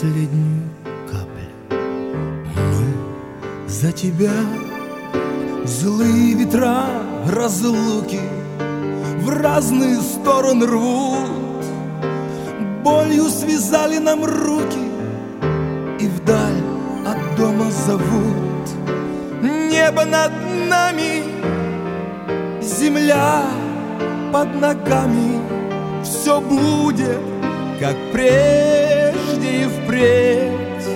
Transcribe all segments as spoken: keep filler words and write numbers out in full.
последнюю каплю. Мы за тебя. Злые ветра разлуки в разные стороны рвут, болью связали нам руки и вдаль от дома зовут. Небо над нами, земля под ногами, все будет, как прежде и впредь.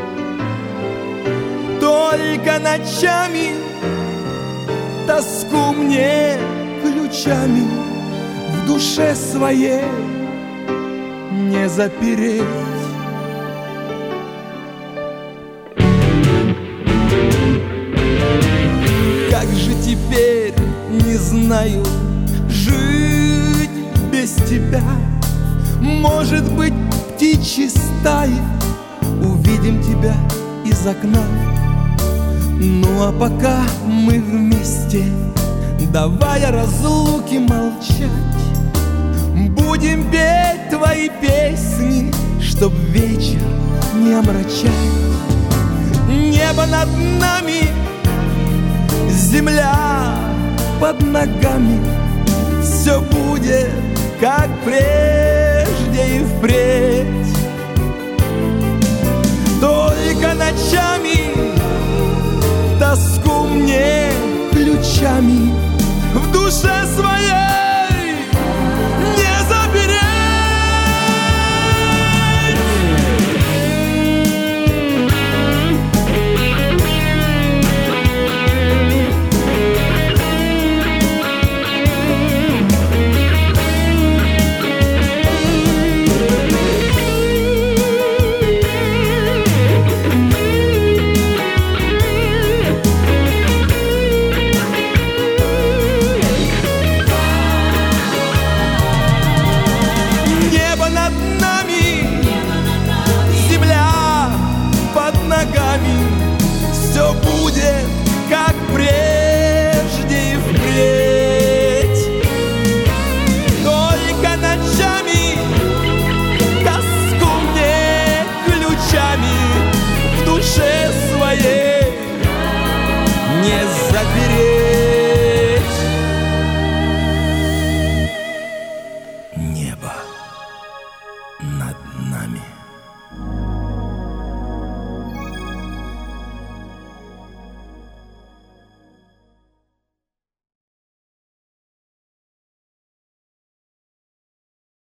Только ночами тоску мне ключами в душе своей не запереть. Как же теперь, не знаю, жить без тебя? Может быть, птичьи стаи увидим тебя из окна. Ну а пока мы вместе, давай о разлуке молчать. Будем петь твои песни, чтоб вечер не омрачать. Небо над нами, земля под ногами, все будет, как прежде и впредь. Только ночами тоску мне ключами в душе своей не запереть. Все будет, как прежде и впредь. Только ночами тоску мне ключами в душе